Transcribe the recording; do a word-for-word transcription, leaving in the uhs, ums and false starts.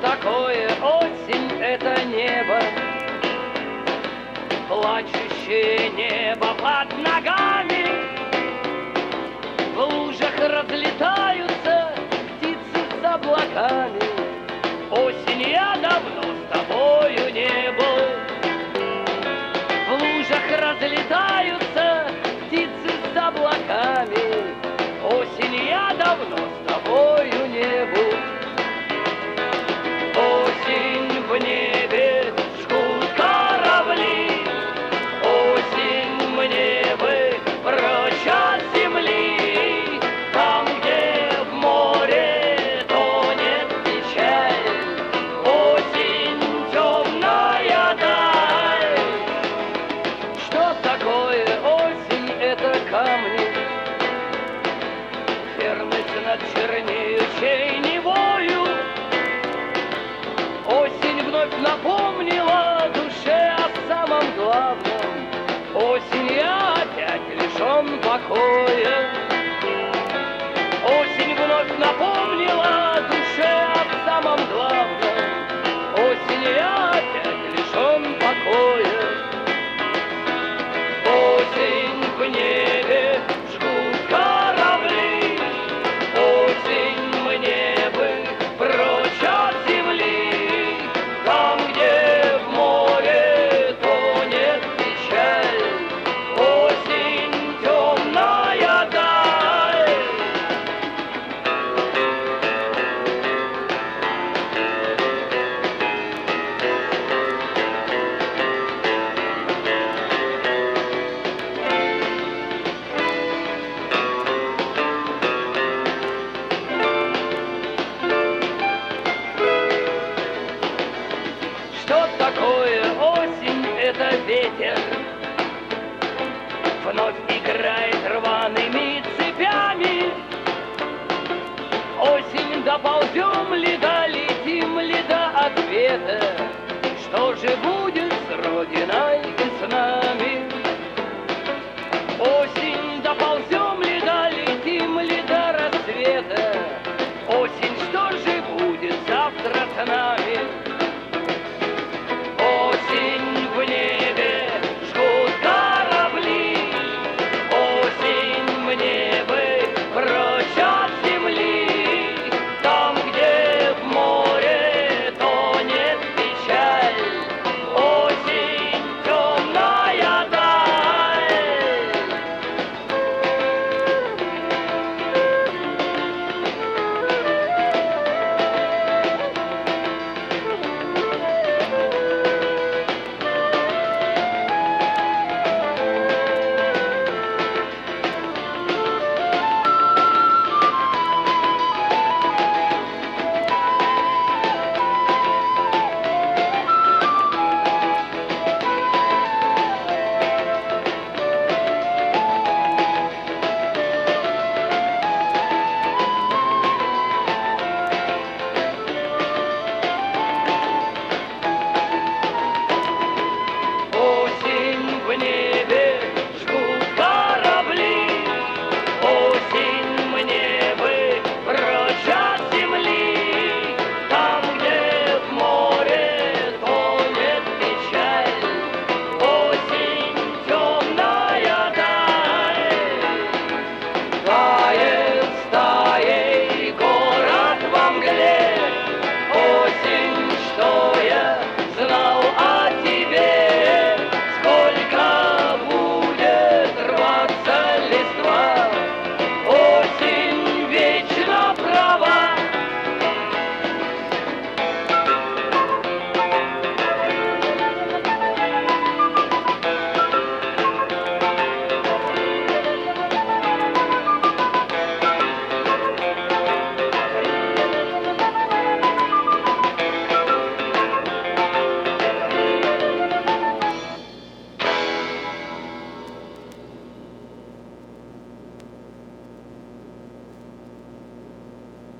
такое осень? Это небо, плачущее небо под ногами. В лужах разлетаются птицы с облаками. Осень, я давно с тобою не был. В лужах разлетаются птицы с облаками. Осень, я давно с тобою не был. Осень, в небе жгут корабли. Осень, мне бы прочь от земли. Там, где в море тонет печаль. Осень, темная даль. Что такое осень? Это камни. Верность над чернеющей Невою. Осень вновь напомнила душе о самом главном. Осень, я опять лишен покоя. Осень вновь напомнила душе о самом главном. Осень, я опять лишен покоя. Осень, в небе жгут корабли. Осень, мне бы прочь от земли. Там, где в море тонет печаль. Осень, темная даль. Что такое осень? Это ветер. Вновь играет рваными цепями. Осень, доползем ли, долетим ли до ответа? Что же будет с Родиной и с нами? Осень, доползем ли, долетим ли до рассвета? Осень, что же будет завтра с нами?